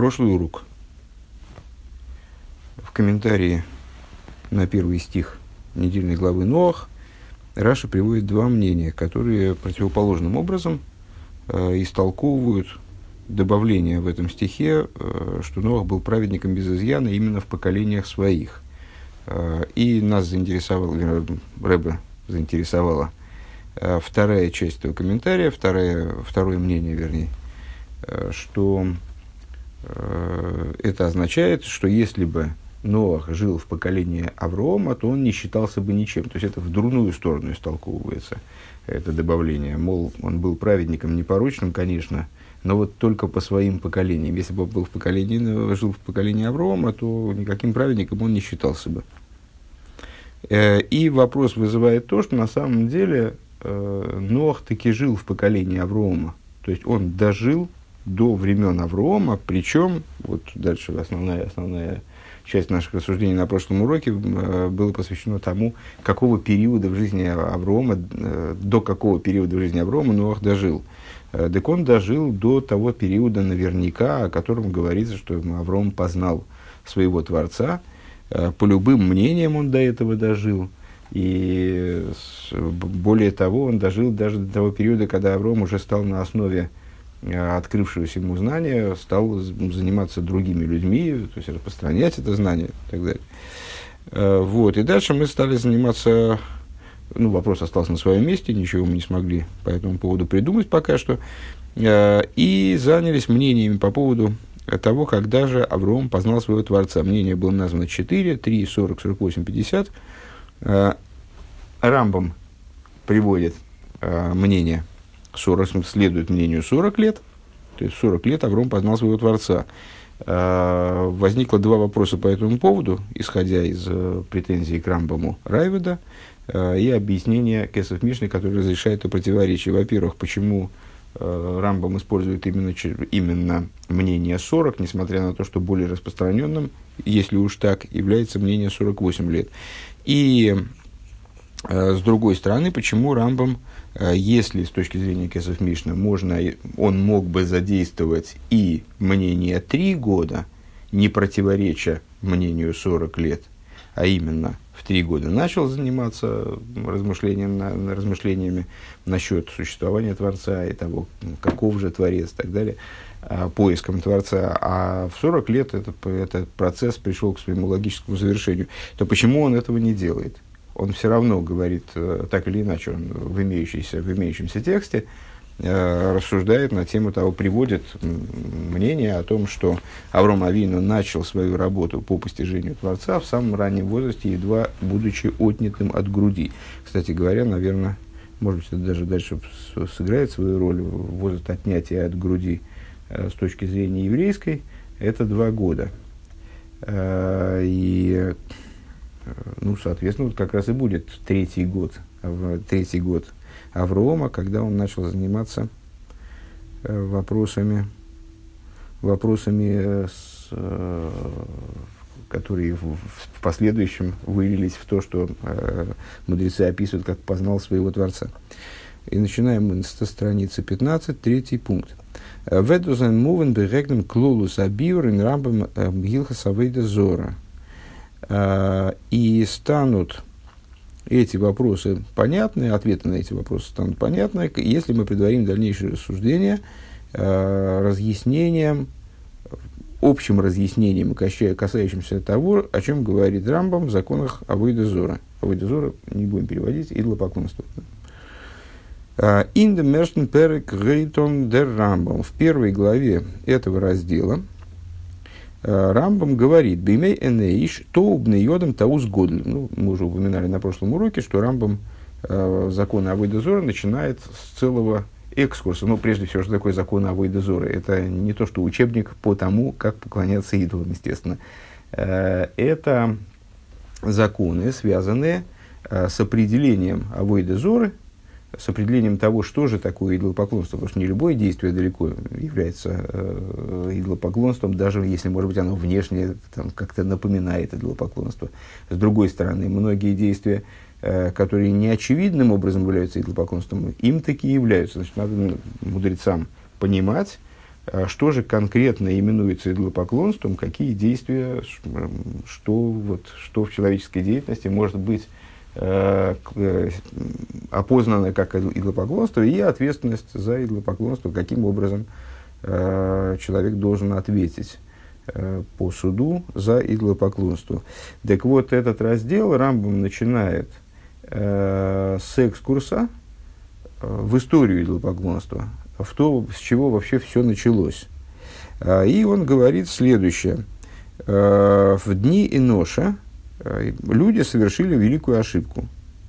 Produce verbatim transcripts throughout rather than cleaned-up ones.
Прошлый урок. В комментарии на первый стих недельной главы Ноах Раши приводит два мнения, которые противоположным образом э, истолковывают добавление в этом стихе, э, что Ноах был праведником без изъяна именно в поколениях своих. Э, и нас заинтересовало, э, Ребе заинтересовала э, вторая часть этого комментария, второе, второе мнение, вернее, э, что э, это означает, что если бы Ноах жил в поколении Авраама, то он не считался бы ничем. То есть это в дурную сторону истолковывается, это добавление. Мол, он был праведником непорочным, конечно, но вот только по своим поколениям. Если бы он был в поколении, жил в поколении Авраама, то никаким праведником он не считался бы. И вопрос вызывает то, что на самом деле Ноах таки жил в поколении Авраама. То есть он дожил до времен Авраама, причем, вот дальше основная, основная часть наших рассуждений на прошлом уроке э, было посвящено тому, какого периода в жизни Авраама, э, до какого периода в жизни Авраама Ноах дожил. Э, так он дожил до того периода наверняка, о котором говорится, что Авраам познал своего Творца. Э, по любым мнениям он до этого дожил. И с, более того, он дожил даже до того периода, когда Авраам уже стал на основе открывшегося ему знания, стал заниматься другими людьми, то есть распространять это знание и так далее. Вот. И дальше мы стали заниматься, ну, вопрос остался на своем месте, ничего мы не смогли по этому поводу придумать пока что, и занялись мнениями по поводу того, когда же Авраам познал своего Творца. Мнение было названо четыре, три, сорок, сорок восемь, пятьдесят. Рамбам приводит мнение, сорок, следует мнению сорок лет, то есть сорок лет Авраам познал своего Творца. Э, возникло два вопроса по этому поводу, исходя из э, претензий к Рамбаму Райведа э, и объяснения Кесов Мишны, который разрешает это противоречие. Во-первых, почему э, Рамбам использует именно, именно мнение сорок, несмотря на то, что более распространенным, если уж так, является мнение сорок восемь лет. И э, с другой стороны, почему Рамбам, если с точки зрения Кесов Мишна можно, он мог бы задействовать и мнение три года, не противореча мнению сорок лет, а именно в три года начал заниматься размышлением, на, на размышлениями насчет существования Творца и того, каков же Творец и так далее, поиском Творца, а в сорок лет это, этот процесс пришел к своему логическому завершению, то почему он этого не делает? Он все равно говорит, так или иначе, он в, имеющейся, в имеющемся тексте э, рассуждает на тему того, приводит мнение о том, что Авраам Авину начал свою работу по постижению Творца в самом раннем возрасте, едва будучи отнятым от груди. Кстати говоря, наверное, может быть, это даже дальше сыграет свою роль, возраст отнятия от груди э, с точки зрения еврейской, это два года. Э, и... Ну, соответственно, вот как раз и будет третий год, третий год Авраама, когда он начал заниматься вопросами, вопросами с, которые в, в последующем вылились в то, что мудрецы описывают, как познал своего Творца. И начинаем мы со страницы пятнадцать, третий пункт. «Ведузен мувен берегнем клолус абиур ин рамбам гилхас авейда зора». И станут эти вопросы понятны, ответы на эти вопросы станут понятны, если мы предварим дальнейшее рассуждение разъяснением, общим разъяснением, касающимся того, о чем говорит Рамбам в законах авойда зора. Авойда зора не будем переводить, идолопоклонство. In the Mershten Perek Reiton der Rambam. В первой главе этого раздела Рамбам говорит, «Бимей энеиш, то убный йодом таус годль». Ну, мы уже упоминали на прошлом уроке, что Рамбам э, законы авойда зора начинает с целого экскурса. Ну, прежде всего, что такое законы авойда зора? Это не то, что учебник по тому, как поклоняться идолам, естественно. Э, это законы, связанные э, с определением авойда зоры, с определением того, что же такое идолопоклонство, потому что не любое действие далеко является э, идолопоклонством, даже если, может быть, оно внешне там, как-то напоминает идолопоклонство. С другой стороны, многие действия, э, которые неочевидным образом являются идолопоклонством, им такие являются. Значит, надо мудрецам понимать, что же конкретно именуется идолопоклонством, какие действия, что, вот, что в человеческой деятельности может быть э, э, опознано как идолопоклонство, и ответственность за идолопоклонство, каким образом э, человек должен ответить э, по суду за идолопоклонство. Так вот, этот раздел Рамбам начинает э, с экскурса э, в историю идолопоклонства, в то, с чего вообще все началось. И он говорит следующее. В дни Эноша люди совершили великую ошибку.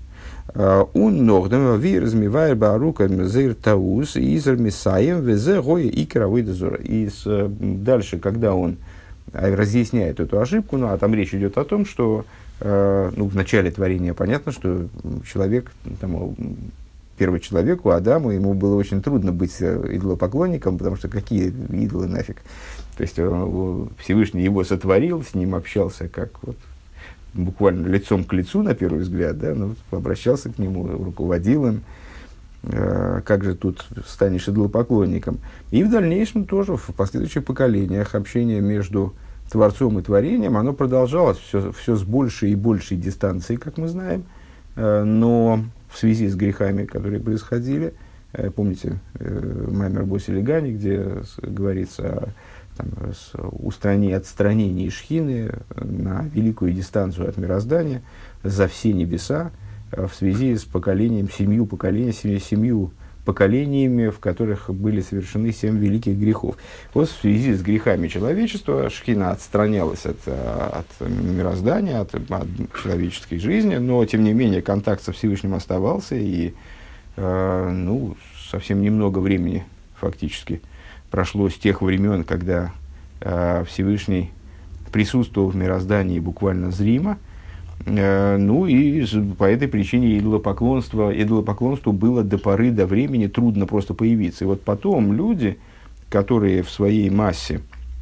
Он ногдам вирзмивайр барукам зейр таус изер мисаем везе гоя икра выдазора. И дальше, когда он разъясняет эту ошибку, ну а там речь идет о том, что ну, в начале творения понятно, что человек там, первый человеку, Адаму, ему было очень трудно быть идолопоклонником, потому что какие идолы нафиг. То есть он, Всевышний его сотворил, с ним общался как вот, буквально лицом к лицу, на первый взгляд, да, ну, обращался к нему, руководил им. Э, как же тут станешь идолопоклонником? И в дальнейшем тоже, в последующих поколениях, общение между Творцом и Творением, оно продолжалось все, все с большей и большей дистанцией, как мы знаем, э, но в связи с грехами, которые происходили, э, помните, э, Маймер Боси Легани, где с, говорится о там, с, устранении, отстранении Шхины на великую дистанцию от мироздания за все небеса э, в связи с поколением, семью, поколения, семью, семью поколениями, в которых были совершены семь великих грехов. Вот в связи с грехами человечества Шхина отстранялась от, от мироздания, от, от человеческой жизни, но, тем не менее, контакт со Всевышним оставался, и э, ну, совсем немного времени фактически прошло с тех времен, когда э, Всевышний присутствовал в мироздании буквально зримо. Э, ну и по этой причине идолопоклонство, идолопоклонству было до поры до времени трудно просто появиться. И вот потом люди, которые в своей массе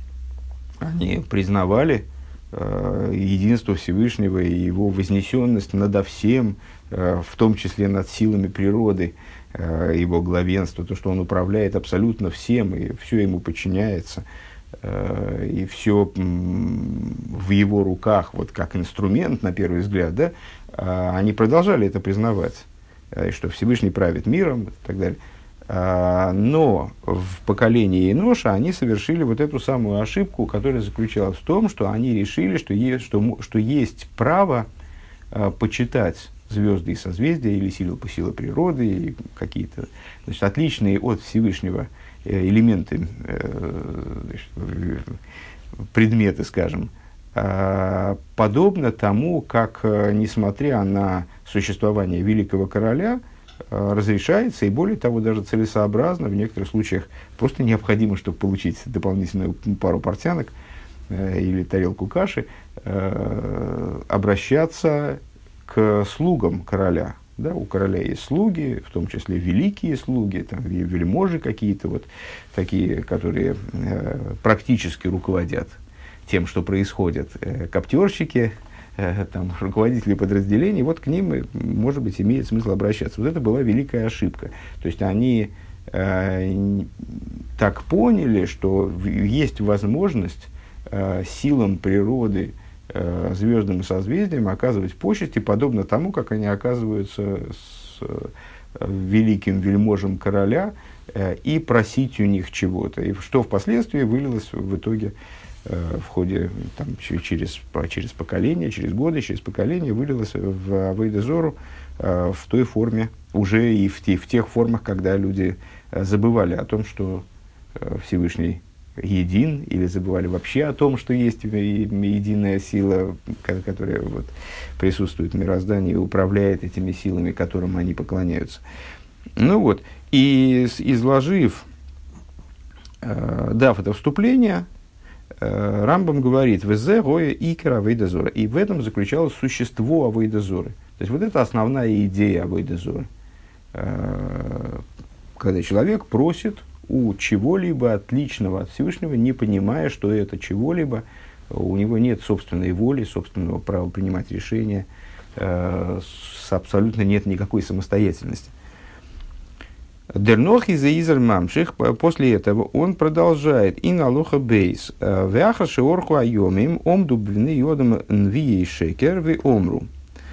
они признавали э, единство Всевышнего и его вознесенность надо всем, э, в том числе над силами природы, его главенство, то, что он управляет абсолютно всем, и все ему подчиняется, и все в его руках, вот как инструмент, на первый взгляд, да, они продолжали это признавать, что Всевышний правит миром и так далее. Но в поколении Эноша они совершили вот эту самую ошибку, которая заключалась в том, что они решили, что есть, что, что есть право почитать звезды и созвездия, или силы по силе природы, и какие-то, значит, отличные от Всевышнего элементы, значит, предметы, скажем, подобно тому, как, несмотря на существование великого короля, разрешается, и более того, даже целесообразно, в некоторых случаях просто необходимо, чтобы получить дополнительную пару портянок или тарелку каши, обращаться к слугам короля. Да, у короля есть слуги, в том числе великие слуги, там, вельможи какие-то, вот, такие, которые э, практически руководят тем, что происходит. Э, коптерщики, э, там, руководители подразделений, вот к ним, может быть, имеет смысл обращаться. Вот это была великая ошибка. То есть они э, так поняли, что есть возможность э, силам природы, звездным созвездиям оказывать почести, подобно тому, как они оказываются с великим вельможем короля, и просить у них чего-то. И что впоследствии вылилось в итоге в ходе там, через, через поколение, через годы, через поколение, вылилось в Авейда Зору в той форме, уже и в, те, в тех формах, когда люди забывали о том, что Всевышний един, или забывали вообще о том, что есть единая сила, которая вот, присутствует в мироздании и управляет этими силами, которым они поклоняются. Ну вот, и изложив, э, дав это вступление, э, Рамбам говорит: «Везе гоя икер авейда зора». И в этом заключалось существо авейда зоры. То есть, вот это основная идея авейда зоры. Э, когда человек просит у чего-либо отличного от Всевышнего, не понимая, что это чего-либо, у него нет собственной воли, собственного права принимать решения, э, абсолютно нет никакой самостоятельности. Дернох из Изер Мамших, после этого он продолжает и на лоха бейс. Вяха шеорху айомим омду бвины йодам нвией шекер ви омру.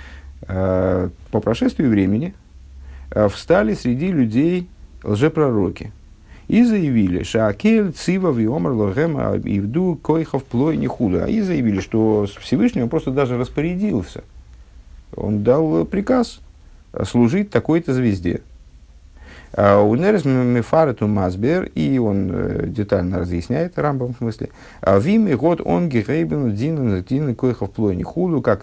По прошествии времени встали среди людей лжепророки и заявили, шаакель цива ви омр лохем ивду койхов плой нихуда. И заявили, что Всевышний он просто даже распорядился. Он дал приказ служить такой-то звезде. Унерес мефарету мазбер, и он детально разъясняет, Рамбам в смысле, вими год он герейбен динен динен койхов плойни худу, как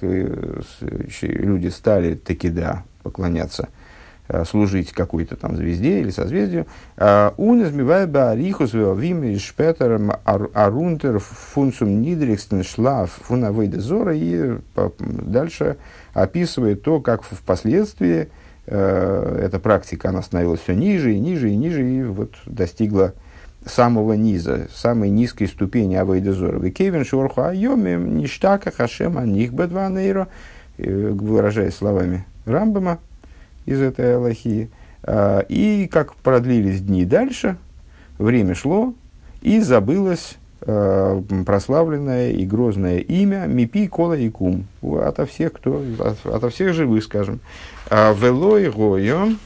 люди стали таки да поклоняться, служить какой-то там звезде или созвездию. Унес мивай баарихус вими шпетер арунтер фунсум нидрикстен шлаф фунавейде зора, и дальше описывает то, как впоследствии эта практика, она становилась все ниже и ниже и ниже, и вот достигла самого низа, самой низкой ступени авейда зора. Векевин шорху айомим ништака хашем аних бедванейро, выражаясь словами Рамбама из этой алахии. И как продлились дни дальше, время шло, и забылось прославленное и грозное имя Мипи Кола и Кум, ото всех, кто, ото всех живых, скажем. Велой Гойо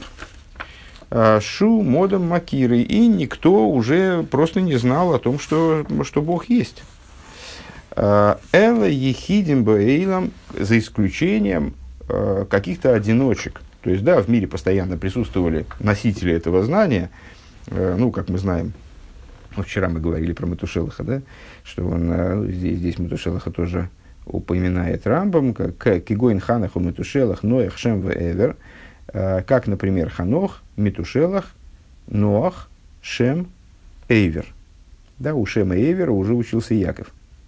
Шу Модом Макиры, и никто уже просто не знал о том, что, что Бог есть. Эла Ехидим Баэйлам, за исключением каких-то одиночек. То есть, да, в мире постоянно присутствовали носители этого знания, ну, как мы знаем. Ну, вчера мы говорили про Метушелаха, да, что он, здесь, здесь Метушелаха тоже упоминает Рамбам, как Кигоин Ханаху Метушелах, Ноях, Шем Веэвер, как, например, Ханох, Метушелах, Ноах, Шем, Эйвер. Да, у Шема и Эйвера уже учился Яков.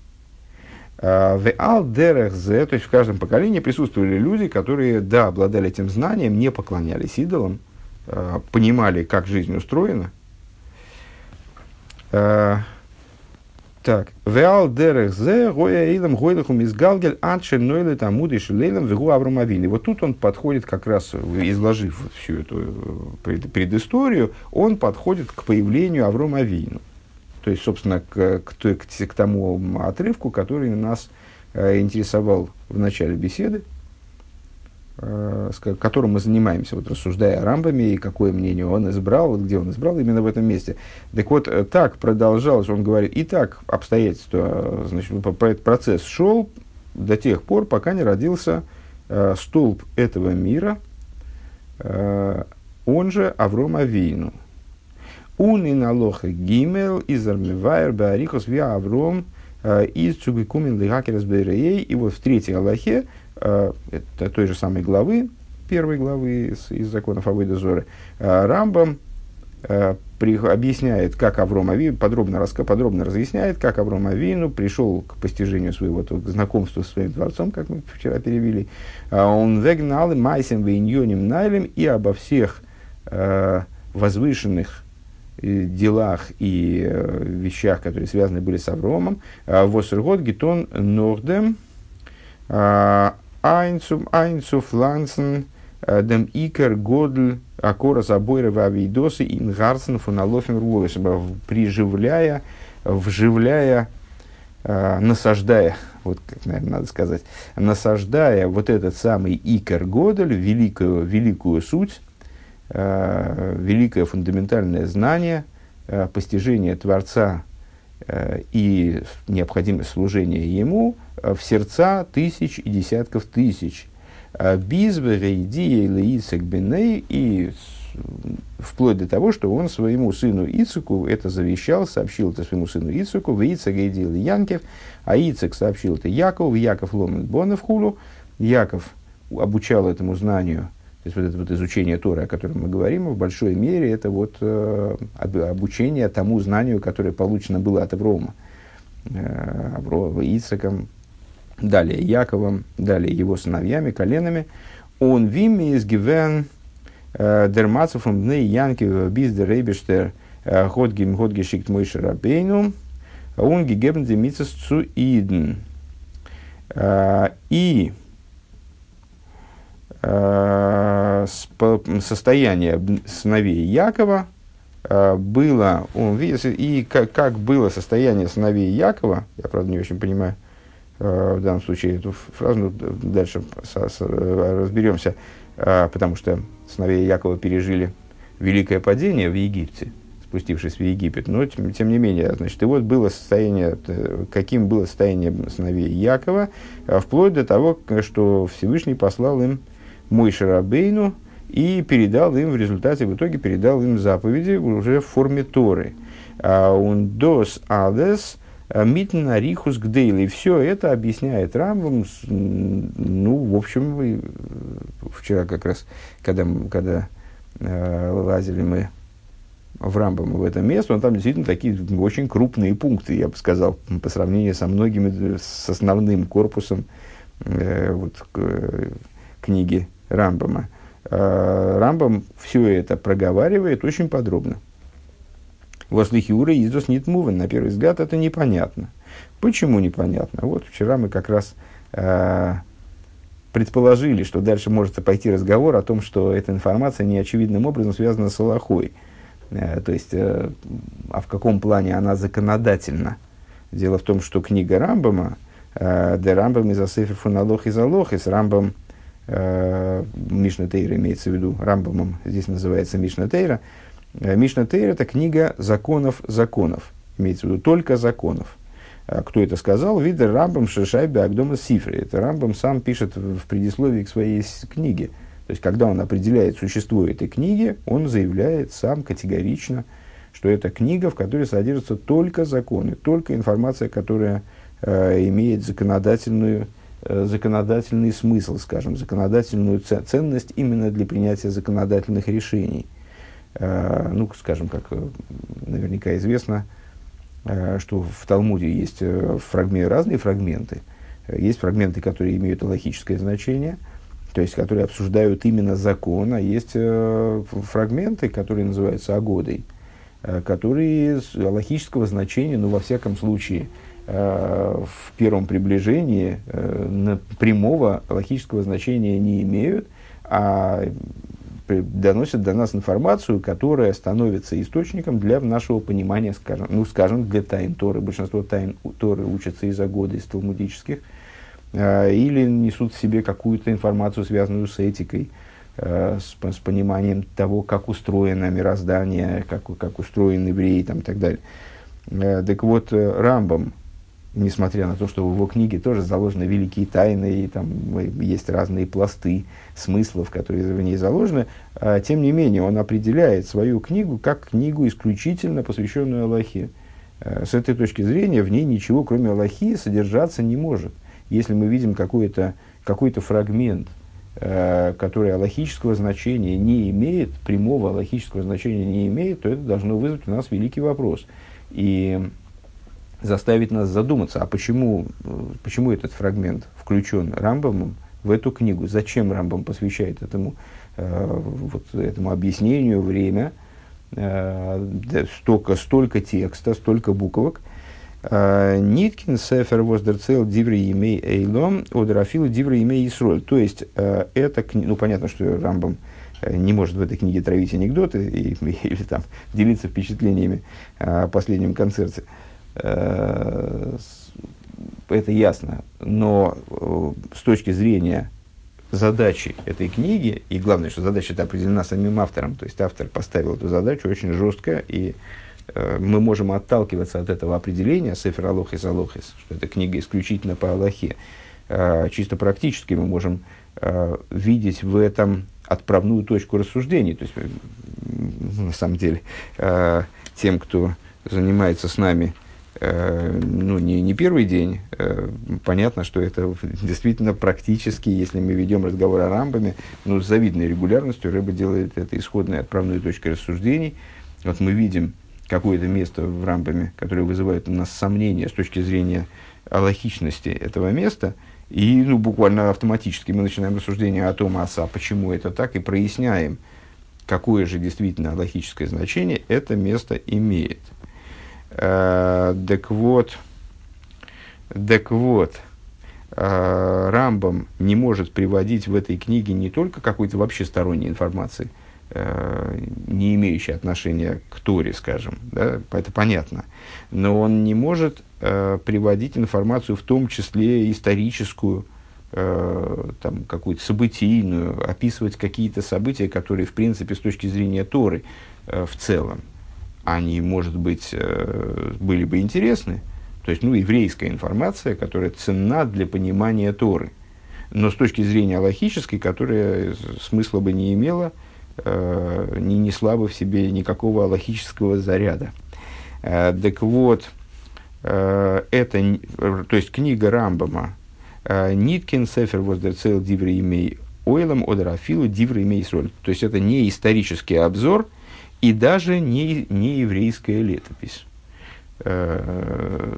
Веал Дерехзе, то есть в каждом поколении присутствовали люди, которые, да, обладали этим знанием, не поклонялись идолам, понимали, как жизнь устроена. Так, веал дерехзе гоя эйлам гойдахум изгалгель анше нойле тамуды шелейлам вегу Авром Авину. И вот тут он подходит, как раз изложив всю эту предысторию, он подходит к появлению Аврома Авину. То есть, собственно, к, к, к, к тому отрывку, который нас э, интересовал в начале беседы, э, с которым мы занимаемся, вот, рассуждая о Рамбаме и какое мнение он избрал, вот, где он избрал именно в этом месте. Так вот, так продолжалось, он говорит, и так обстоятельства, значит, этот процесс шел до тех пор, пока не родился э, столб этого мира, э, он же Авром Авину. Уни налоха гимел из армивайр баарихос виа Авром из цугикумин лихакерас бэрэй. И вот в третьей алахе, это той же самой главы, первой главы из, из законов Авейда Зоры, Рамбам при, объясняет, как Авром Авину, подробно, раска, подробно разъясняет, как Авром Авину пришел к постижению своего, к знакомству со своим Творцом, как мы вчера перевели. Он вегнал майсем вейньоним найлем, и обо всех возвышенных делах и э, вещах, которые связаны были с Авромом. Восергот гитон нордем айнцум айнцуф лансен дем икер годль акора забойра вавидосы ингарсен фуналофен руэлэш, приживляя, вживляя, э, насаждая, вот как, наверное, надо сказать, насаждая вот этот самый икер годль, великую, великую суть, великое фундаментальное знание, постижение Творца и необходимость служения Ему в сердца тысяч и десятков тысяч. И вплоть до того, что он своему сыну Ицеку это завещал, сообщил это своему сыну Ицеку, в Ицек идил Янкев, а Ицек сообщил это Якову, Яков ломит бонов хулу, Яков обучал этому знанию. То есть вот это вот изучение Торы, о котором мы говорим, в большой мере это вот э, обучение тому знанию, которое получено было от Аврома. Э, Аврома, Ицеком, далее Яковом, далее его сыновьями, коленами. Он вими из гивен дермацуфом дней Янки биз дер рейбештер ходгим ходгешикт мойши рабейну он гигебн демицес цу иден. И э, состояние сыновей Якова э, было, он видит, и как, как было состояние сыновей Якова, я, правда, не очень понимаю э, в данном случае эту фразу, но дальше со, со, разберемся, э, потому что сыновья Якова пережили великое падение в Египте, спустившись в Египет, но тем, тем не менее, значит, и вот было состояние, каким было состояние сыновей Якова, вплоть до того, что Всевышний послал им Мойше Рабейну и передал им, в результате, в итоге передал им заповеди уже в форме Торы. Он дос адес митн арихус гдейли. И все это объясняет Рамбам, ну, в общем, вчера как раз, когда, когда лазили мы в Рамбаме в это место, он там действительно такие очень крупные пункты, я бы сказал, по сравнению со многими, с основным корпусом э, вот, к, книги Рамбама. Э, Рамбам все это проговаривает очень подробно. Вослихиура издос нит мувен. На первый взгляд это непонятно. Почему непонятно? Вот вчера мы как раз э, предположили, что дальше может пойти разговор о том, что эта информация неочевидным образом связана с Алахой. То есть, а в каком плане она законодательна? Дело в том, что книга Рамбама, де Рамбам из Асефер фун Алох из Алохис, Рамбам, Мишна Тейра имеется в виду, Рамбамом здесь называется Мишна Тейра. Мишна Тейра – это книга законов законов, имеется в виду только законов. Кто это сказал? Видер Рамбам Шешай Беагдома Сифри. Это Рамбам сам пишет в предисловии к своей книге. То есть, когда он определяет существо этой книги, он заявляет сам категорично, что это книга, в которой содержатся только законы, только информация, которая э, имеет законодательную, э, законодательный смысл, скажем, законодательную ценность именно для принятия законодательных решений. Э, ну, скажем, как э, наверняка известно, э, что в Талмуде есть э, фрагменты, разные фрагменты. Есть фрагменты, которые имеют алахическое значение, то есть, которые обсуждают именно закон, а есть э, фрагменты, которые называются агодой, э, которые алахического значения, ну, во всяком случае, э, в первом приближении э, на прямого алахического значения не имеют, а доносят до нас информацию, которая становится источником для нашего понимания, скажем, ну, скажем, для тайн Торы. Большинство тайн Торы учатся из агоды, из талмудических, или несут в себе какую-то информацию, связанную с этикой, э, с, с пониманием того, как устроено мироздание, как, как устроен еврей там, и так далее. Э, так вот, Рамбам, несмотря на то, что в его книге тоже заложены великие тайны, и там есть разные пласты смыслов, которые в ней заложены, э, тем не менее он определяет свою книгу как книгу исключительно посвященную Аллахе. Э, с этой точки зрения в ней ничего, кроме Аллахи, содержаться не может. Если мы видим какой-то, какой-то фрагмент, э, который алахического значения не имеет, прямого алахического значения не имеет, то это должно вызвать у нас великий вопрос. И заставить нас задуматься, а почему, почему этот фрагмент включен Рамбамом в эту книгу? Зачем Рамбам посвящает этому, э, вот, этому объяснению время, э, столько, столько текста, столько буквок? Ниткин сефер воздерцел диври имей эйлом одрафилу диври имей исроль. То есть, э, это книга, ну, понятно, что Рамбам не может в этой книге травить анекдоты и, или там делиться впечатлениями о последнем концерте. Э, это ясно. Но э, с точки зрения задачи этой книги, и главное, что задача эта определена самим автором, то есть автор поставил эту задачу очень жестко, и мы можем отталкиваться от этого определения Сефер Алохис Алохис, что это книга исключительно по Аллахе. Чисто практически мы можем видеть в этом отправную точку рассуждений. То есть, на самом деле, тем, кто занимается с нами ну, не, не первый день, понятно, что это действительно практически, если мы ведем разговор о Рамбаме, ну, с завидной регулярностью Рэбе делает это исходной отправной точкой рассуждений. Вот мы видим какое-то место в Рамбаме, которое вызывает у нас сомнения с точки зрения алахичности этого места, и ну, буквально автоматически мы начинаем рассуждение о том, а почему это так, и проясняем, какое же действительно алахическое значение это место имеет. Э, так вот, так вот, э, Рамбам не может приводить в этой книге не только какой-то вообще сторонней информации, э, не имеющей отношения к Торе, скажем, да, это понятно, но он не может э, приводить информацию, в том числе историческую, э, там, какую-то событийную, описывать какие-то события, которые, в принципе, с точки зрения Торы э, в целом, они, может быть, э, были бы интересны. То есть, ну, еврейская информация, которая ценна для понимания Торы. Но с точки зрения алахической, которая смысла бы не имела, э, не несла бы в себе никакого алахического заряда. Э, так вот, э, это, то есть, книга Рамбама «Ниткин сефер воздерцел диврей имей ойлам одерафилу диврей имей сроль». То есть, это не исторический обзор, и даже не, не еврейская летопись. То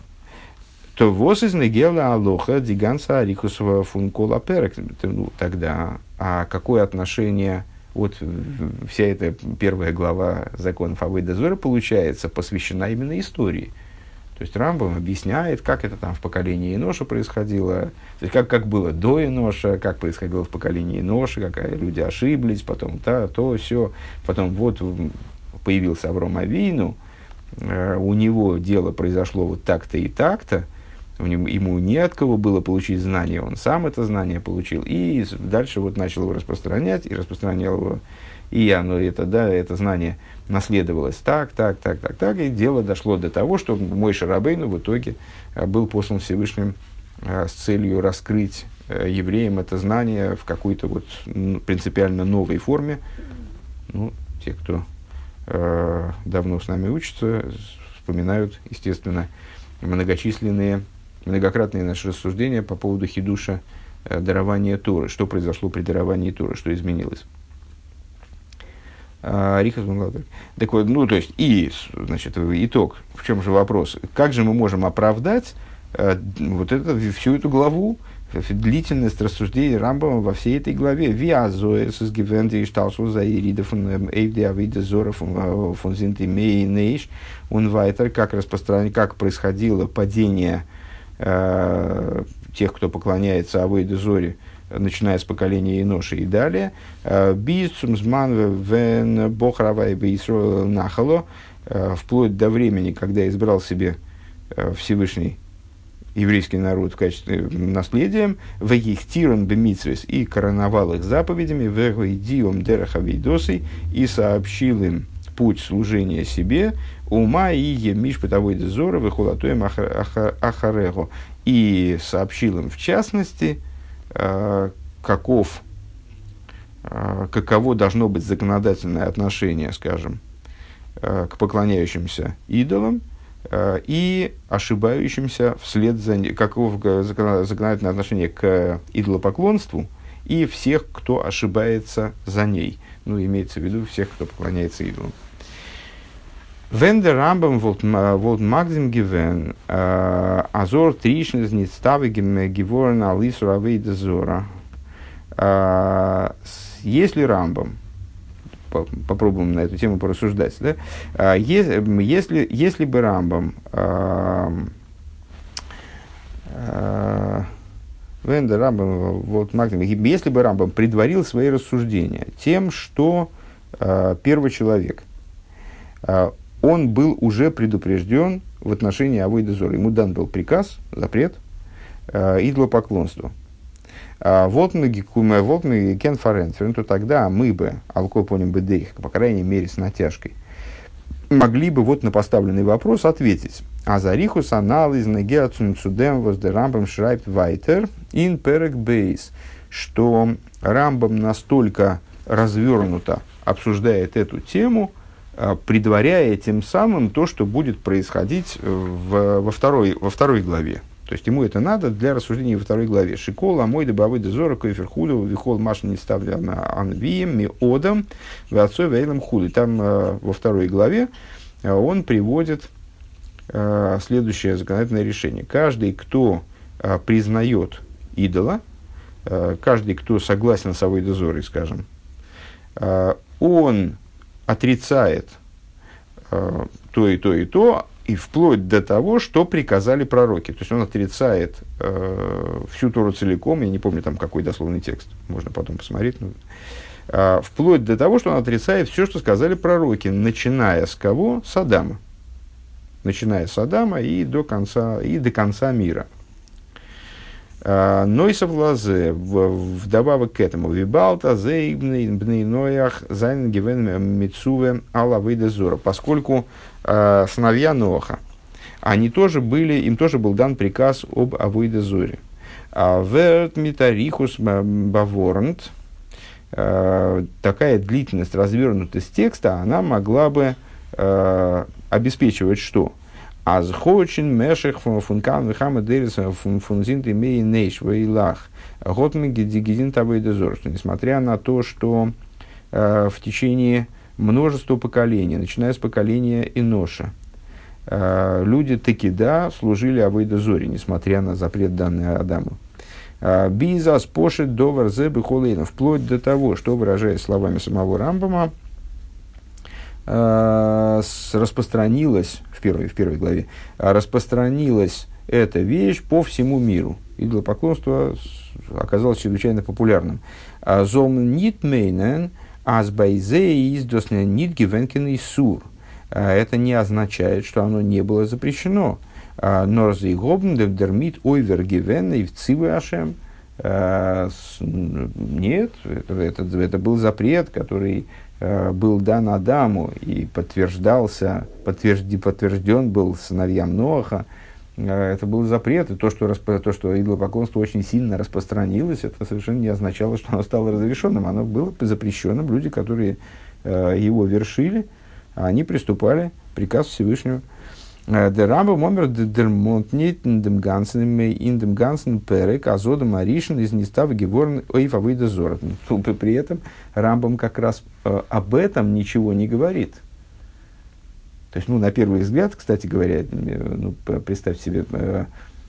воз из негела алоха диганса арикусова функола перек. Ну, тогда, а какое отношение, вот вся эта первая глава законов Авойда Зора, получается, посвящена именно истории. То есть Рамбам объясняет, как это там в поколении Еноша происходило, то есть как, как было до Еноша, как происходило в поколении Еноша, как люди ошиблись, потом то, то, все. Потом вот появился Авром Авину, э, у него дело произошло вот так-то и так-то, ему не от кого было получить знание, он сам это знание получил, и дальше вот начал его распространять, и распространял его, и оно, это, да, это знание наследовалось так, так, так, так, так, и дело дошло до того, что Мойше Рабейну в итоге был послан Всевышним с целью раскрыть евреям это знание в какой-то вот принципиально новой форме. Ну, те, кто э, давно с нами учатся, вспоминают, естественно, многочисленные, многократные наши рассуждения по поводу хидуша э, дарования Торы, что произошло при даровании Торы, что изменилось. Рихас Бангладер. Так вот, ну, то есть, и, значит, итог, в чем же вопрос? Как же мы можем оправдать э, вот это, всю эту главу, длительность рассуждений Рамбама во всей этой главе? Виазоэс из Гивенди и Шталсу за Ирида фон Эйвди Авида Зора фон Зинти Мей Нейш он Вайтер, как распространение, как происходило падение э, тех, кто поклоняется Авойде Зоре, начиная с поколения Еноши и далее. Вплоть до времени, когда избрал себе Всевышний еврейский народ в качестве наследия, вегихтирон бемитсвес, и короновал их заповедями, вегойдиом дерахавейдосой, и сообщил им путь служения себе, ума и емиш пытовой дезора, вехолатоем ахарего, и сообщил им в частности, каков, каково должно быть законодательное отношение, скажем, к поклоняющимся идолам и ошибающимся вслед за ним, каково законодательное отношение к идолопоклонству и всех, кто ошибается за ней. Ну, имеется в виду всех, кто поклоняется идолам. Wenn der Rambam wollt Magdim given, Azor Trishnes nicht stavigem geworden Alisur Avейда Зора. Если Рамбам, попробуем на эту тему порассуждать, да? если, если бы Рамбам, если бы Рамбам предварил свои рассуждения тем, что первый человек, он был уже предупрежден в отношении Авойда Зора. Ему дан был приказ, запрет э, идолопоклонству. Вот мы кен фаренферн, то тогда мы бы, алкопоним бы дейх, по крайней мере с натяжкой, могли бы вот на поставленный вопрос ответить. А зарихус анализ негеацун цудем воздерамбам шрайбт вайтер ин перек бейс, что Рамбам настолько развернуто обсуждает эту тему, предваряя тем самым то, что будет происходить в, во, второй, во второй главе. То есть ему это надо для рассуждения во второй главе. Шикол, амой, дабавой, дезора, койфер худу, вихол, машин не ставля на анвием, миодам, вацой, вейлом худу. Там во второй главе он приводит следующее законодательное решение. Каждый, кто признает идола, каждый, кто согласен с Авойда Зорой, скажем, он отрицает э, то и то и то, И вплоть до того, что приказали пророки. То есть он отрицает э, всю Тору целиком. Я не помню там какой дословный текст. Можно потом посмотреть. Но, э, вплоть до того, что он отрицает все, что сказали пророки. Начиная с кого? С Адама. Начиная с Адама и до конца, и до конца мира. Нойсов лазе, вдобавок к этому, вибалта, зейбный, бней ноях, зайн гивен митсуве алавыда зора. Поскольку э, сыновья Ноаха, они тоже были, им тоже был дан приказ об авойде зоре. Верт митарихус баворнт, такая длительность, развернутость текста, она могла бы э, обеспечивать что? Аз хочин мешек функан вихама дерис фунзинт имей нейш вейлах готмиги дигизин тавейдезор. Несмотря на то, что э, в течение множества поколений, начиная с поколения Иноша, э, люди таки да служили авейдезоре, несмотря на запрет, данный Адаму. Биза спошит довар зе бихолейна, вплоть до того, что, выражаясь словами самого Рамбама, распространилась в первой, в первой главе, распространилась эта вещь по всему миру. Идолопоклонство оказалось чрезвычайно популярным. Зом нит мейнен азбайзе из досне нит гивенкен и сур. Это не означает, что оно не было запрещено. Норзей гобн дермит ойвер гивен и в цивы ашем. Нет, это, это, это был запрет, который был дан Адаму и подтверждался, подтвержди, подтвержден был сыновьям Ноаха. Это был запрет, и то, что, расп... то, что идолопоклонство очень сильно распространилось, это совершенно не означало, что оно стало разрешенным. Оно было запрещенным. Люди, которые э, его вершили, они приступали к приказу Всевышнего. Der Rambam умер der Mond nicht in dem ganzen in dem ganzen Perek азодом аришен из нестава геворн ойф авойда зора. При этом Рамбам как раз э, об этом ничего не говорит. То есть, ну, на первый взгляд, кстати говоря, ну, представьте себе, э,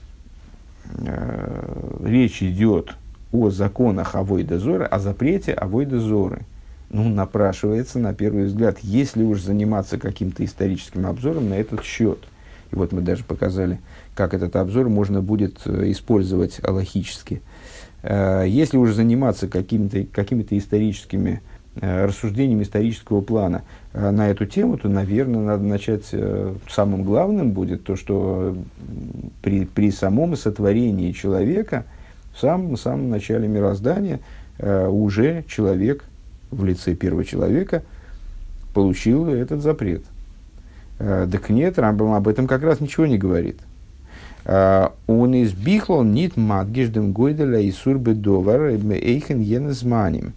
э, речь идет о законах авойда зора, о запрете авойда зоры. Ну, напрашивается, на первый взгляд, если уж заниматься каким-то историческим обзором на этот счет. И вот мы даже показали, как этот обзор можно будет использовать алахически. Если уж заниматься какими-то, какими-то историческими рассуждениями исторического плана на эту тему, то, наверное, надо начать, самым главным будет то, что при, при самом сотворении человека, в самом, самом начале мироздания, уже человек, в лице первого человека, получил этот запрет. Так нет, Рамбам об этом как раз ничего не говорит. Он из бихлол нит мадгиждем гойделя и сурбедовар эйхен енезманим.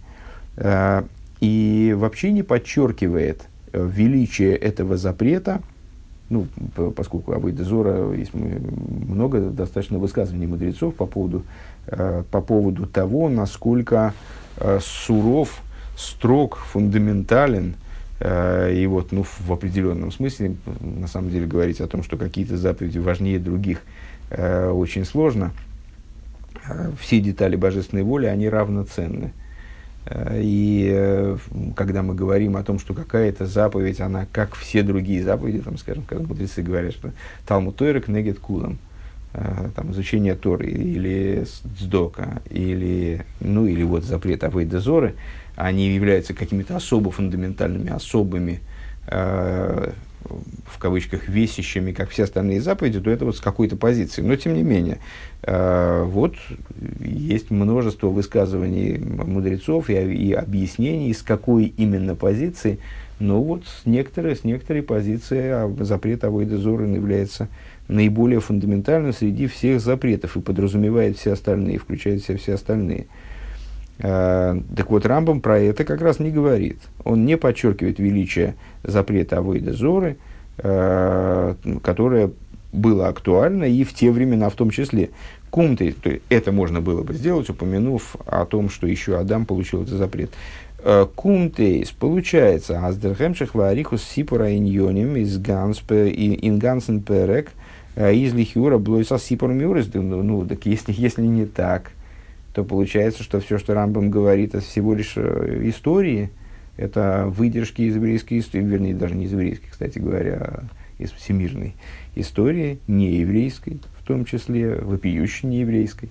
И вообще не подчеркивает величие этого запрета, ну, поскольку авойда зора есть много достаточно высказываний мудрецов по поводу, по поводу того, насколько суров, строг, фундаментален, э, и вот, ну, в определенном смысле, на самом деле, говорить о том, что какие-то заповеди важнее других, э, очень сложно. Э, все детали божественной воли, они равноценны. Э, и э, когда мы говорим о том, что какая-то заповедь, она как все другие заповеди, там, скажем, когда мудрецы говорят, что Талмуд Тойра кнегет кулам, там, изучение Торы, или Сдока, или, ну, или вот запрет авойда зоры, они являются какими-то особо фундаментальными, особыми, э, в кавычках, весищами, как все остальные заповеди, то это вот с какой-то позиции. Но, тем не менее, э, вот есть множество высказываний мудрецов и, и объяснений, с какой именно позиции. Но вот с некоторой, с некоторой позиции запрет авойда зоры является наиболее фундаментальным среди всех запретов и подразумевает все остальные, включает в себя все остальные. Э, так вот, Рамбам про это как раз не говорит. Он не подчеркивает величие запрета авойда зоры, э, которое было актуально и в те времена в том числе. Кумты, то есть это можно было бы сделать, упомянув о том, что еще Адам получил этот запрет. Кумтейс, получается, аздерхемших варихус сипора иньоним из ганспе ингансен перек из лихюра блойса сипор мюрис. Ну, так если, если не так, то получается, что все, что Рамбам говорит, это всего лишь истории, это выдержки из еврейской истории, вернее, даже не из еврейской, кстати говоря, из всемирной истории, нееврейской, в том числе вопиющей нееврейской.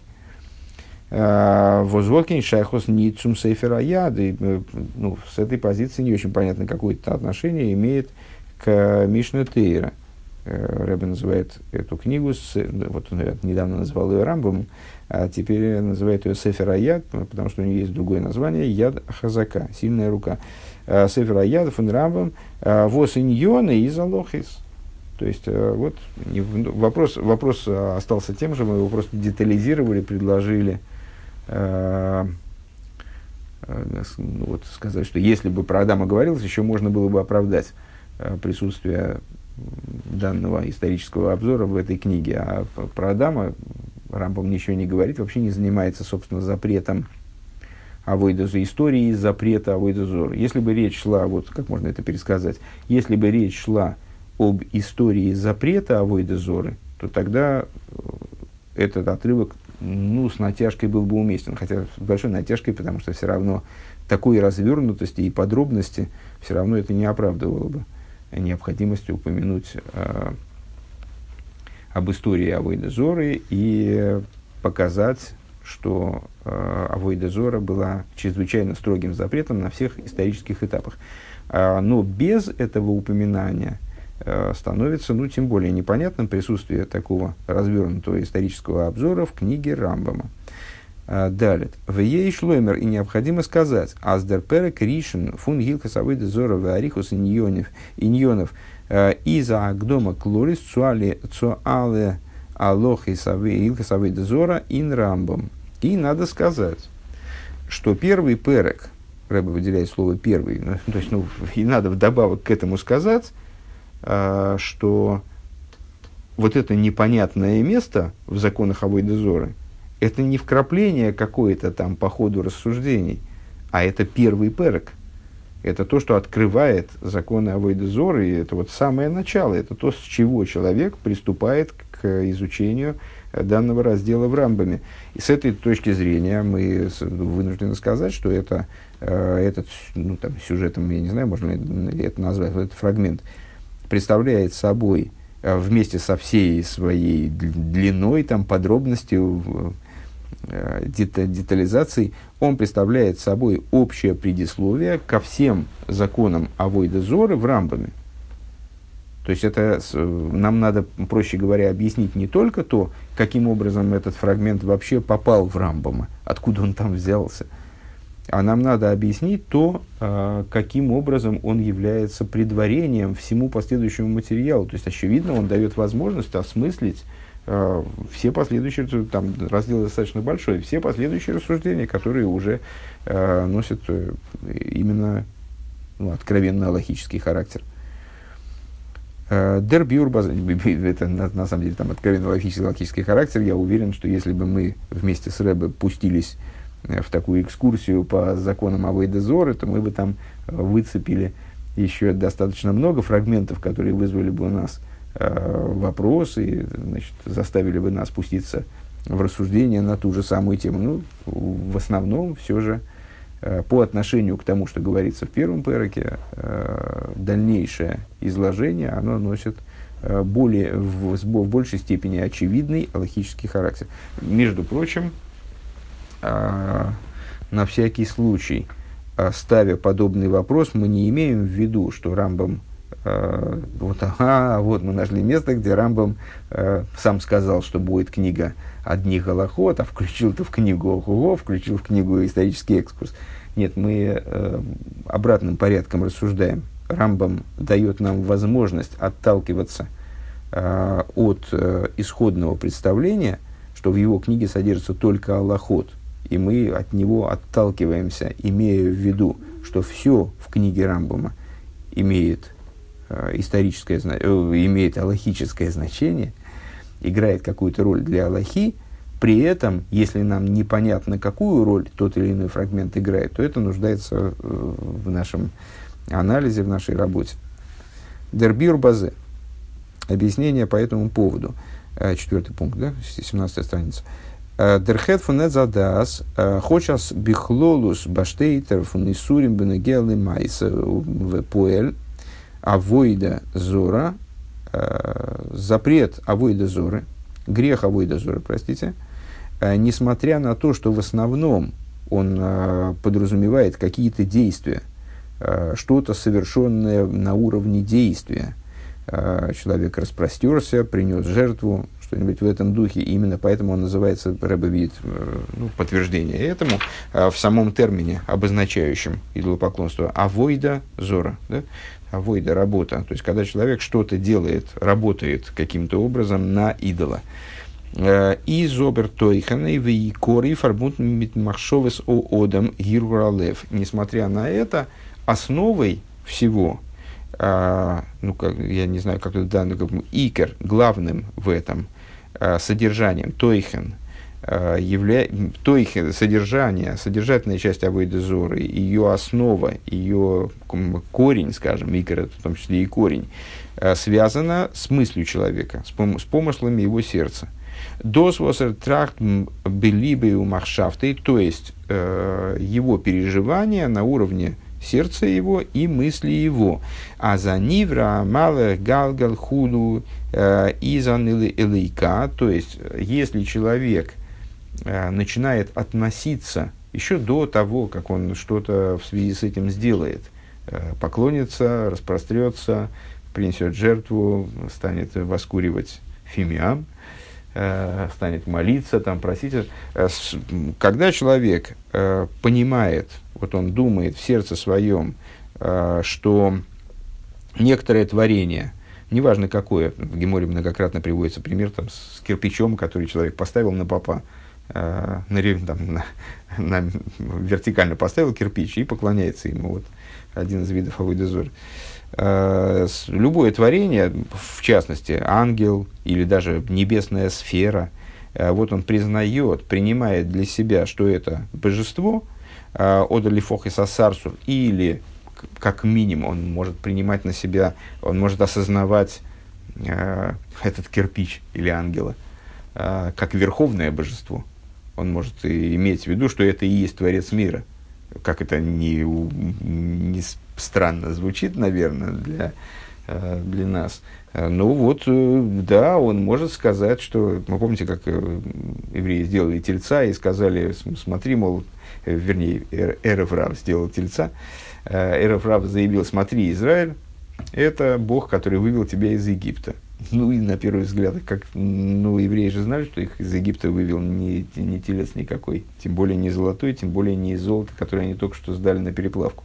Возвокин шайхос ницум сейфера яды. Ну, с этой позиции не очень понятно, какое-то отношение имеет к Мишне Тейра. Ребе называет эту книгу, вот он недавно называл ее Рамбом, а теперь называет ее Сефер Аяд, потому что у нее есть другое название, Яд Хазака, сильная рука. Сефер Аяд фун Рамбом вос иньоны из Алохис. То есть, вот вопрос, вопрос остался тем же, мы его просто детализировали, предложили, э, э, вот, сказать, что если бы про Адама говорилось, еще можно было бы оправдать э, присутствие данного исторического обзора в этой книге. А про Адама Рамбам ничего не говорит, вообще не занимается, собственно, запретом авойда зор, историей запрета авойда зор. Если бы речь шла, вот как можно это пересказать, если бы речь шла об истории запрета авойда зоры, то тогда этот отрывок, ну, с натяжкой был бы уместен, хотя с большой натяжкой, потому что все равно такой развернутости и подробности все равно это не оправдывало бы необходимости упомянуть э, об истории авойда зоры и показать, что э, авойда зора была чрезвычайно строгим запретом на всех исторических этапах. А, но без этого упоминания э, становится, ну, тем более непонятным присутствие такого развернутого исторического обзора в книге Рамбама. А, далее. В ей шлоймер, и необходимо сказать, аздер перек ришен фун гилхас авойда зора в арихус иньонов, иньонов из-за агдома клорис цуале цуале алохис авойда авойда зора ин Рамбам. И надо сказать, что первый перек, Рэбе выделяет слово первый, ну, то есть, ну, и надо вдобавок к этому сказать, а, что вот это непонятное место в законах авойда зоры, это не вкрапление какое-то там по ходу рассуждений, а это первый перек. Это то, что открывает законы авойда зоры, и это вот самое начало, это то, с чего человек приступает к изучению данного раздела в Рамбаме. И с этой точки зрения мы вынуждены сказать, что это, этот, ну, там, сюжетом, я не знаю, можно ли это назвать, этот фрагмент представляет собой вместе со всей своей длиной, там, подробностью, детализацией, он представляет собой общее предисловие ко всем законам авойда зоры в Рамбаме. То есть это нам надо, проще говоря, объяснить не только то, каким образом этот фрагмент вообще попал в Рамбама, откуда он там взялся, а нам надо объяснить то, каким образом он является предварением всему последующему материалу. То есть, очевидно, он дает возможность осмыслить все последующие, там раздел достаточно большой, все последующие рассуждения, которые уже носят именно, ну, откровенно алахический характер. Дербюр база, это на, на самом деле там откровенно логический характер. Я уверен, что если бы мы вместе с Рэбе пустились в такую экскурсию по законам авойда зоры, то мы бы там выцепили еще достаточно много фрагментов, которые вызвали бы у нас э, вопросы, значит, заставили бы нас спуститься в рассуждение на ту же самую тему. Ну, в основном все же по отношению к тому, что говорится в первом переке, дальнейшее изложение, оно носит более, в, в большей степени очевидный алахический характер. Между прочим, на всякий случай, ставя подобный вопрос, мы не имеем в виду, что Рамбам, вот, ага, вот мы нашли место, где Рамбам сам сказал, что будет книга одних галахот, а включил это в книгу Ого-го, включил в книгу исторический экскурс. Нет, мы э, обратным порядком рассуждаем. Рамбам дает нам возможность отталкиваться э, от э, исходного представления, что в его книге содержится только алахот, и мы от него отталкиваемся, имея в виду, что все в книге Рамбама имеет э, историческое, э, имеет алахическое значение, играет какую-то роль для алахи. При этом, если нам непонятно, какую роль тот или иной фрагмент играет, то это нуждается в нашем анализе, в нашей работе. Дербюр базе. Объяснение по этому поводу. Четвертый пункт, да? семнадцатая страница. Дерхет фунет задас, хочас бихлолус баштейтер фун исурим бенегелы майс в поэль, авойда зора, запрет авойда зоры, грех авойда зоры, простите, несмотря на то, что в основном он подразумевает какие-то действия, что-то совершенное на уровне действия. Человек распростерся, принес жертву, что-нибудь в этом духе. И именно поэтому он называется, Ребе видит ну, подтверждение этому в самом термине, обозначающем идолопоклонство. Авойда зора. Да? Авойда, работа. То есть, когда человек что-то делает, работает каким-то образом на идола. И зобер тойханей в икори фарбунт махшовес о одам гиргуралев. Несмотря на это, основой всего, а, ну, как, я не знаю, как это данное, как икер, главным в этом а, содержанием, тойхен, а, явля... тойхен, содержание, содержательная часть авойда зоры, ее основа, ее корень, скажем, икер, это в том числе и корень, а, связана с мыслью человека, с, пом- с помыслами его сердца. Дос восер трахт белибе у махшафты, то есть э, его переживания на уровне сердца его и мысли его. А за нивра малых галгал худу изанилы элейка, то есть если человек э, начинает относиться еще до того, как он что-то в связи с этим сделает, э, поклонится, распрострется, принесет жертву, станет воскуривать фимиам, станет молиться, там, просить. Когда человек э, понимает, вот он думает в сердце своем, э, что некоторое творение, неважно какое, в Геморе многократно приводится пример там, с кирпичом, который человек поставил на попа, э, на, там, на, на, вертикально поставил кирпич и поклоняется ему. Вот один из видов авойда зор. Любое творение, в частности, ангел или даже небесная сфера, вот он признает, принимает для себя, что это божество, одали фох и сасарсур, или, как минимум, он может принимать на себя, он может осознавать этот кирпич или ангела как верховное божество. Он может иметь в виду, что это и есть Творец мира. Как это не, не странно звучит, наверное, для, для нас. Ну вот, да, он может сказать, что... Вы помните, как евреи сделали тельца и сказали, смотри, мол, вернее, Эрев Рав сделал тельца. Эрев Рав заявил, смотри, Израиль, это Бог, который вывел тебя из Египта. Ну и на первый взгляд, как, ну, евреи же знали, что их из Египта вывел не, не телец никакой, тем более не золотой, тем более не из золота, которое они только что сдали на переплавку.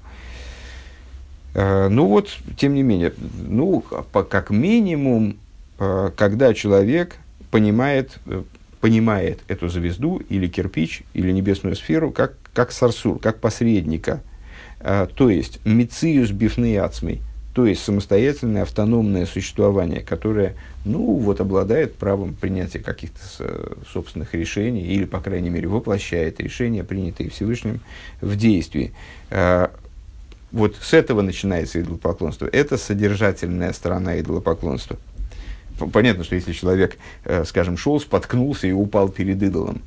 Uh, ну вот, тем не менее, ну, по, как минимум, uh, когда человек понимает, uh, понимает эту звезду, или кирпич, или небесную сферу, как, как сарсур, как посредника, uh, то есть мициус бифней ацмей, то есть самостоятельное автономное существование, которое, ну, вот, обладает правом принятия каких-то собственных решений, или, по крайней мере, воплощает решения, принятые Всевышним, в действии. Вот с этого начинается идолопоклонство. Это содержательная сторона идолопоклонства. Понятно, что если человек, скажем, шел, споткнулся и упал перед идолом,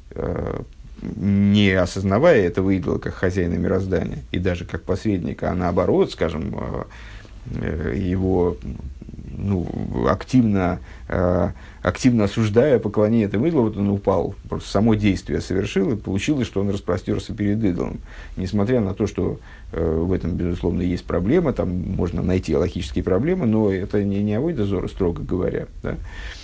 не осознавая этого идола как хозяина мироздания и даже как посредника, а наоборот, скажем, его ну, активно, активно осуждая поклонение этому идолу, вот он упал, просто само действие совершил, и получилось, что он распростерся перед идолом. Несмотря на то, что в этом, безусловно, есть проблема, там можно найти логические проблемы, но это не, не авойда зора, строго говоря. Да?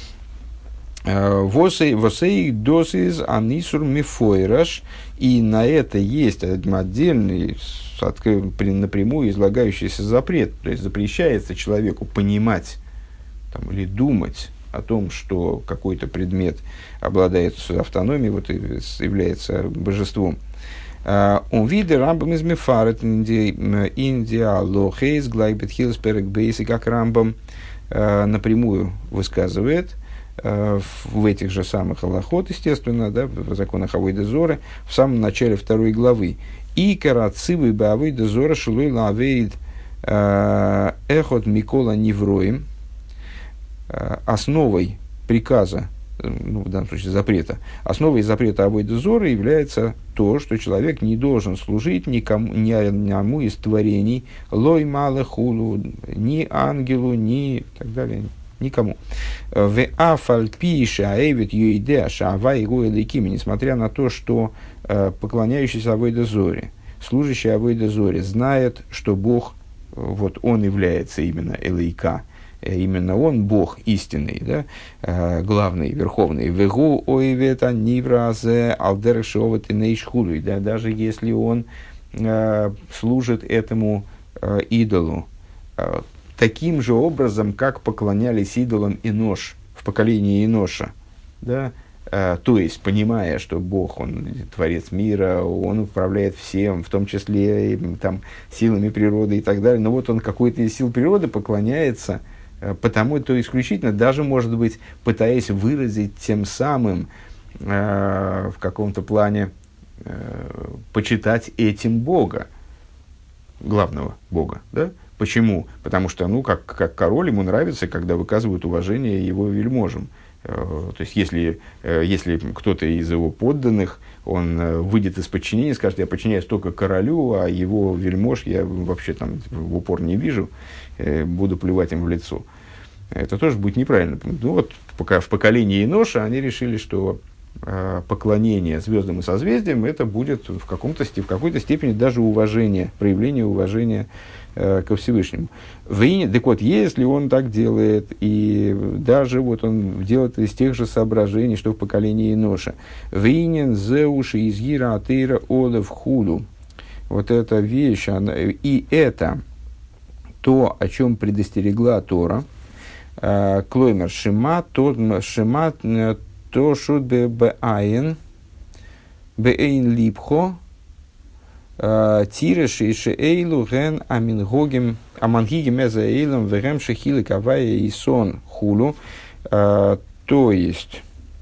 Восей досиз анисур мифойраш, и на это есть отдельный, напрямую излагающийся запрет, то есть запрещается человеку понимать там, или думать о том, что какой-то предмет обладает автономией, вот, является божеством. Он видит Рамбам из Мефарет, Индия, Лохейс, Глайбет Хилс, Перек Бейси, как Рамбам напрямую высказывает в этих же самых алахот, естественно, да, в законах авойда зоры, в самом начале второй главы. И карацивы бы авойда зора шилой лавейд эхот микола невроим, основой приказа, ну, в данном случае запрета, основой запрета авойда зоры является то, что человек не должен служить никому, ни одному из творений, лой мало хулу, ни ангелу, ни так далее, Никому. В афальпише аэвит юидеа шаава его элейкими, несмотря на то, что э, поклоняющийся Авойде Зоре, служащий Авойде Зоре, знает, что Бог, вот он является именно элейка, именно он Бог истинный, да, э, главный, верховный. Вегу ойвета нивразе алдершоват и нейшхулуй, да, даже если он э, служит этому э, идолу, э, таким же образом, как поклонялись идолам Энош в поколении Эноша. Да? А, то есть, понимая, что Бог, Он творец мира, Он управляет всем, в том числе и, там, силами природы и так далее. Но вот Он какой-то из сил природы поклоняется, потому, то исключительно, даже, может быть, пытаясь выразить тем самым э, в каком-то плане э, почитать этим Бога, главного Бога, да? Почему? Потому что, ну, как, как король, ему нравится, когда выказывают уважение его вельможам. То есть, если, если кто-то из его подданных, он выйдет из подчинения, скажет, я подчиняюсь только королю, а его вельмож я вообще там в упор не вижу, буду плевать им в лицо. Это тоже будет неправильно. Ну, вот пока в поколении Эноша они решили, что поклонение звездам и созвездиям это будет в, каком-то, в какой-то степени даже уважение, проявление уважения э, ко Всевышнему. В, так вот, если он так делает, и даже вот он делает из тех же соображений, что в поколении Эноша, «Вейнен зеуши из гира атеира олев худу», вот эта вещь, она, и это то, о чем предостерегла Тора, э, клоймер шема, тот шема, то шут бе беаин, беэйн липхо, тиреш и шеэйлу ген амингогим, амангигим эза эйлом вегем шехилы кавая и сон хулу. То есть,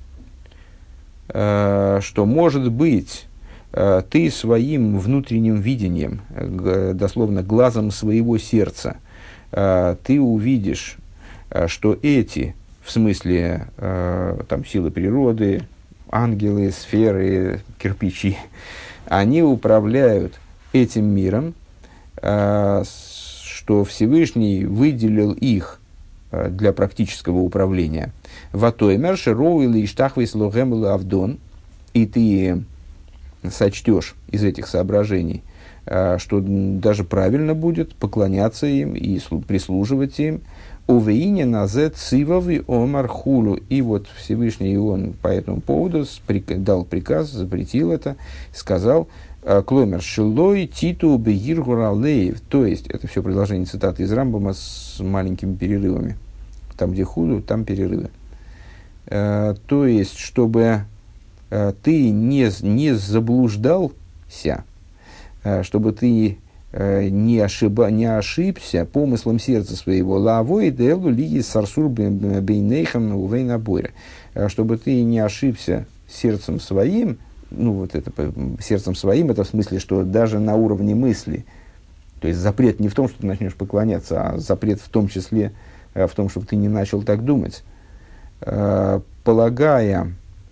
что может быть, ты своим внутренним видением, дословно глазом своего сердца, ты увидишь, что эти, в смысле э, там, силы природы, ангелы, сферы, кирпичи, они управляют этим миром, э, что Всевышний выделил их э, для практического управления. «Ватоймер шероу или иштахвис логем или авдон», и ты сочтешь из этих соображений, э, что даже правильно будет поклоняться им и прислуживать им. Увеине назет цивовый омар хулу. И вот Всевышний он по этому поводу дал приказ, запретил это, сказал, кломер шилой титу бегиргуралеев. То есть, это все предложение цитаты из Рамбама с маленькими перерывами. Там, где худу, там перерывы. То есть, чтобы ты не, не заблуждался, чтобы ты не, ошиба, не ошибся помыслом сердца своего, лавой делу лиги сарсур бейнейхам увейнабойра, чтобы ты не ошибся сердцем своим, ну вот это сердцем своим, это в смысле, что даже на уровне мысли, то есть запрет не в том, что ты начнешь поклоняться, а запрет в том числе в том, чтобы ты не начал так думать, полагая,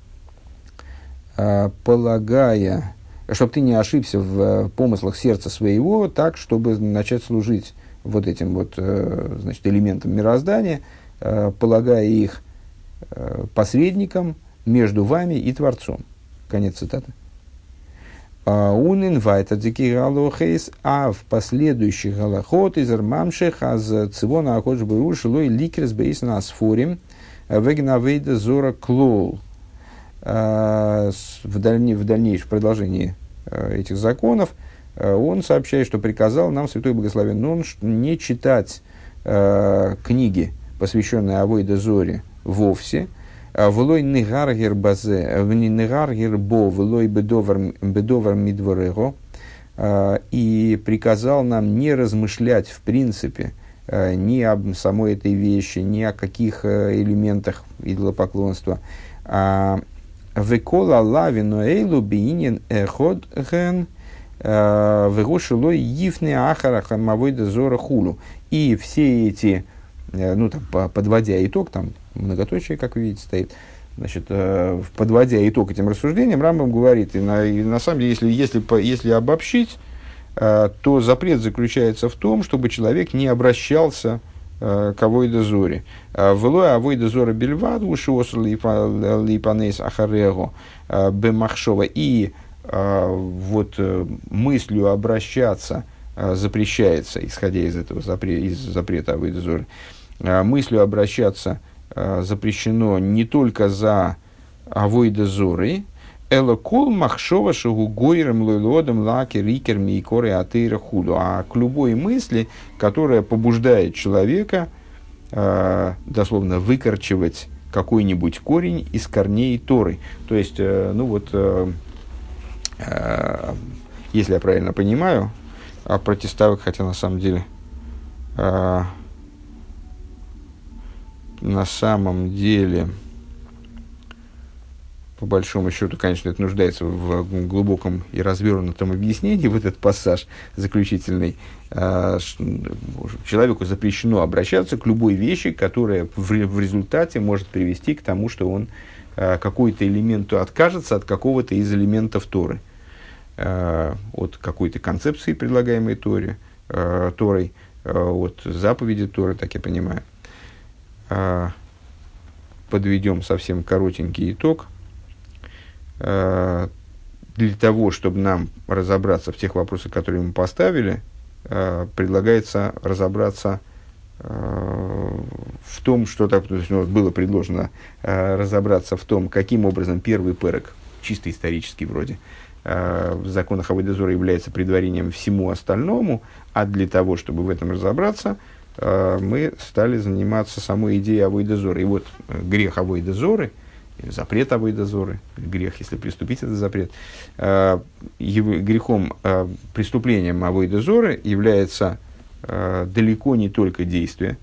полагая, чтобы ты не ошибся в помыслах сердца своего, так, чтобы начать служить вот этим вот, значит, элементам мироздания, полагая их посредником между вами и Творцом. Конец цитаты. «Унин вайта дики галохейс, а в последующих галахот из армамших аз цивона акодж бэу шилой ликерс бейс на асфорим вегнавейда зора клол». В, дальне, в дальнейшем продолжении э, этих законов э, он сообщает, что приказал нам, Святой Благословен он, не читать э, книги, посвященные Авойде Зоре, вовсе. «Влой негаргер базе, негаргер бо, влой бедовар мидворего». И приказал нам не размышлять, в принципе, э, ни об самой этой вещи, ни о каких э, элементах идолопоклонства, а «Векола лавину эйлу биинин эход ген вегошилой ифне ахараха мавойда зора хулу». И все эти, ну там, подводя итог, там многоточие, как вы видите, стоит, значит, подводя итог этим рассуждениям, Рамбам говорит, и на, и на самом деле, если, если, если обобщить, то запрет заключается в том, чтобы человек не обращался к авойда зори. Влой авойда зора бельвад, ушиос липанес ахарего бемахшова. И вот мыслью обращаться запрещается, исходя из этого запрета, из запрета авойда зори, мыслью обращаться запрещено не только за авойда зоры, эла кол махшова шагу гойрем лойлодом лаки рикер мейкоры атеира худу, а к любой мысли, которая побуждает человека э, дословно выкорчевать какой-нибудь корень из корней Торы. То есть, э, ну вот, э, э, если я правильно понимаю, о протестовых, хотя на самом деле э, на самом деле по большому счету, конечно, это нуждается в глубоком и развернутом объяснении, вот этот пассаж заключительный. Человеку запрещено обращаться к любой вещи, которая в результате может привести к тому, что он какой-то элемент откажется от какого-то из элементов Торы. От какой-то концепции, предлагаемой Торе, Торой, от заповеди Торы, так я понимаю. Подведем совсем коротенький итог. Для того, чтобы нам разобраться в тех вопросах, которые мы поставили, предлагается разобраться в том, что так, то есть, ну, было предложено разобраться в том, каким образом первый перек, чисто исторический вроде, в законах авойда зора является предварением всему остальному, а для того, чтобы в этом разобраться, мы стали заниматься самой идеей авойда зора. И вот грех авойда зоры, запрет авойда зоры, грех, если приступить, это запрет, грехом, преступлением авойда зоры является далеко не только действие,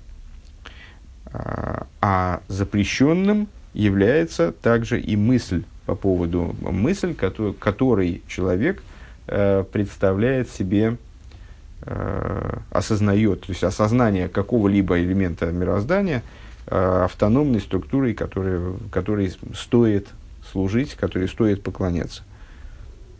а запрещенным является также и мысль по поводу, мысль, который, которой человек представляет себе, осознает, то есть осознание какого-либо элемента мироздания автономной структурой, которой, которой стоит служить, которой стоит поклоняться.